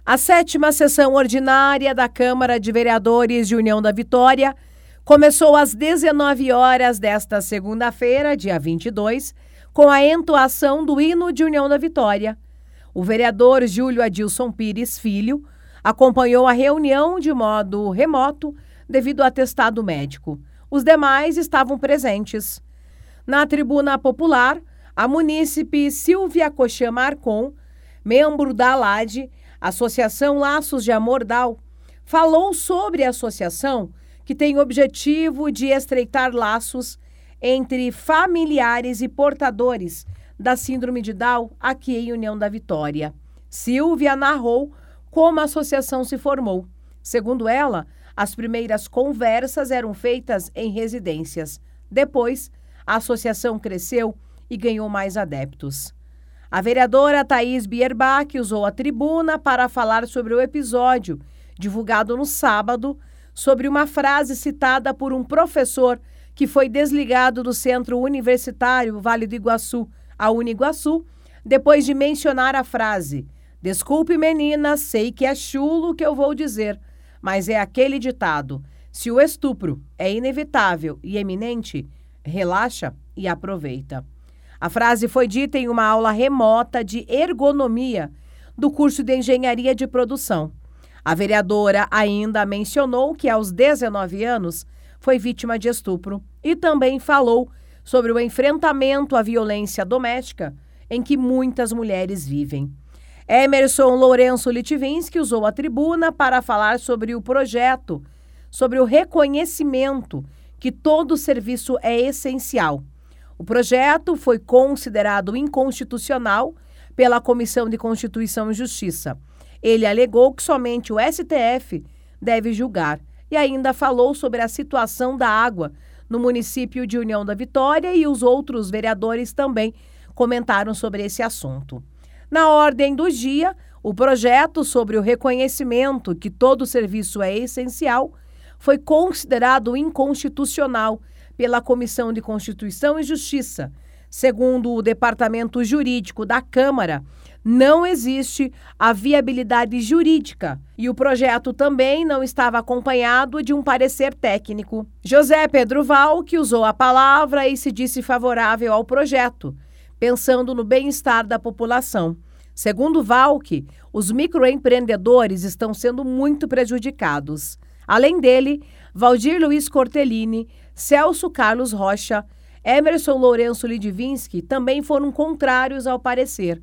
A 7ª sessão ordinária da Câmara de Vereadores de União da Vitória começou às 19 horas desta segunda-feira, dia 22, com a entoação do hino de União da Vitória. O vereador Júlio Adilson Pires Filho acompanhou a reunião de modo remoto devido ao atestado médico. Os demais estavam presentes. Na tribuna popular, a munícipe Silvia Coxã Marcon, membro da ALAD, Associação Laços de Amor DAO, falou sobre a associação que tem o objetivo de estreitar laços entre familiares e portadores da síndrome de Down aqui em União da Vitória. Silvia narrou como a associação se formou. Segundo ela, as primeiras conversas eram feitas em residências. Depois, a associação cresceu e ganhou mais adeptos. A vereadora Thaís Bierbach usou a tribuna para falar sobre o episódio divulgado no sábado sobre uma frase citada por um professor que foi desligado do Centro Universitário Vale do Iguaçu, a Uniguaçu, depois de mencionar a frase: "Desculpe, menina, sei que é chulo o que eu vou dizer, mas é aquele ditado: se o estupro é inevitável e eminente, relaxa e aproveita." A frase foi dita em uma aula remota de ergonomia do curso de Engenharia de Produção. A vereadora ainda mencionou que aos 19 anos foi vítima de estupro e também falou sobre o enfrentamento à violência doméstica em que muitas mulheres vivem. Emerson Lourenço Litvinski usou a tribuna para falar sobre o projeto, sobre o reconhecimento que todo serviço é essencial. O projeto foi considerado inconstitucional pela Comissão de Constituição e Justiça. Ele alegou que somente o STF deve julgar e ainda falou sobre a situação da água no município de União da Vitória, e os outros vereadores também comentaram sobre esse assunto. Na ordem do dia, o projeto sobre o reconhecimento que todo serviço é essencial foi considerado inconstitucional pela Comissão de Constituição e Justiça. Segundo o Departamento Jurídico da Câmara, não existe a viabilidade jurídica e o projeto também não estava acompanhado de um parecer técnico. José Pedro Valk usou a palavra e se disse favorável ao projeto, pensando no bem-estar da população. Segundo Valk, os microempreendedores estão sendo muito prejudicados. Além dele, Valdir Luiz Cortellini, Celso Carlos Rocha, Emerson Lourenço Litvinski também foram contrários ao parecer.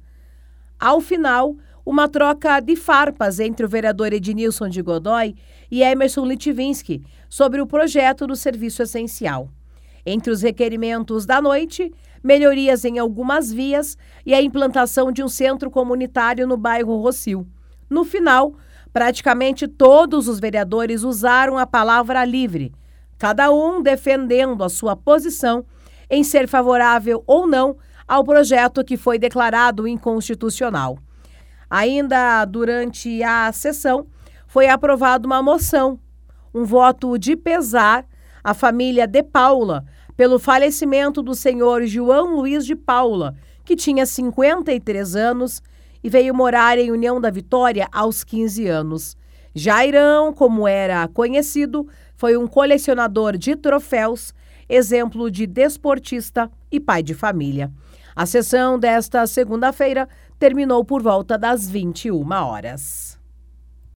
Ao final, uma troca de farpas entre o vereador Ednilson de Godoy e Emerson Litvinski sobre o projeto do serviço essencial. Entre os requerimentos da noite, melhorias em algumas vias e a implantação de um centro comunitário no bairro Rossio. No final, praticamente todos os vereadores usaram a palavra livre, cada um defendendo a sua posição em ser favorável ou não ao projeto que foi declarado inconstitucional. Ainda durante a sessão, foi aprovada uma moção, um voto de pesar à família de Paula pelo falecimento do senhor João Luiz de Paula, que tinha 53 anos e veio morar em União da Vitória aos 15 anos. Jairão, como era conhecido, foi um colecionador de troféus, exemplo de desportista e pai de família. A sessão desta segunda-feira terminou por volta das 21 horas.